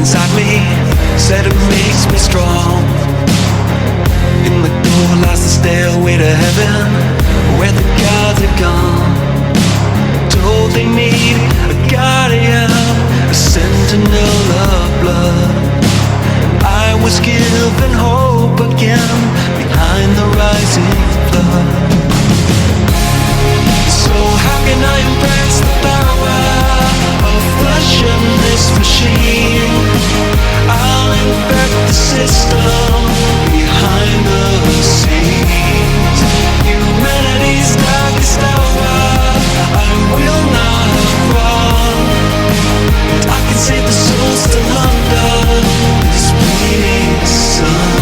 inside me said it makes me strong. In the door lies the stairway to heaven, where the gods are gone. Told they need a guardian, a sentinel of blood. I was given hope again behind the rising flood. So how can I embrace the power of flesh in this machine? I'll infect the system behind the scenes. Humanity's darkest hour, I will not run. I can save the souls still under this bleeding sun.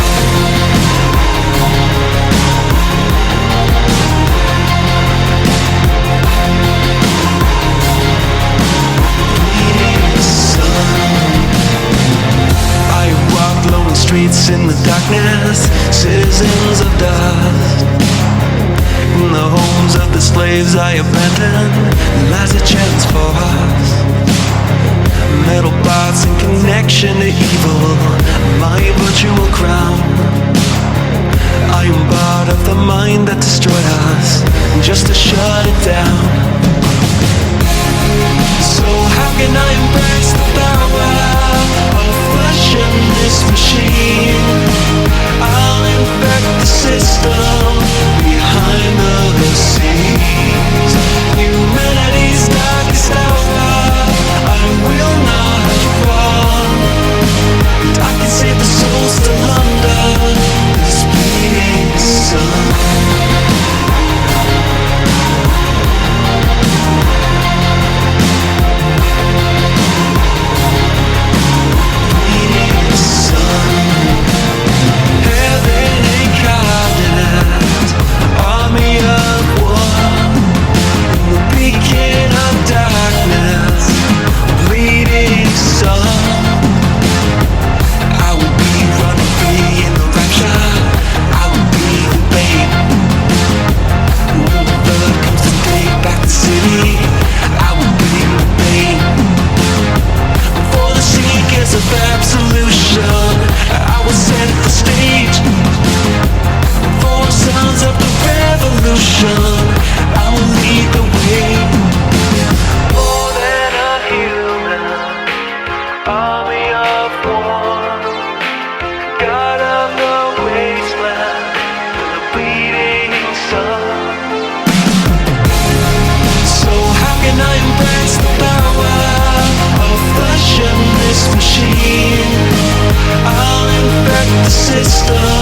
Streets in the darkness, citizens of dust. In the homes of the slaves I abandoned, lies a chance for us. Metal bots in connection to evil, my virtual crown. I am part of the mind that destroyed us, just to shut it down. So how can I embrace the power of flesh in this machine? I'll infect the system behind the scenes. Humanity's darkest hour, I will not run. I can save the souls still under this bleeding sun. System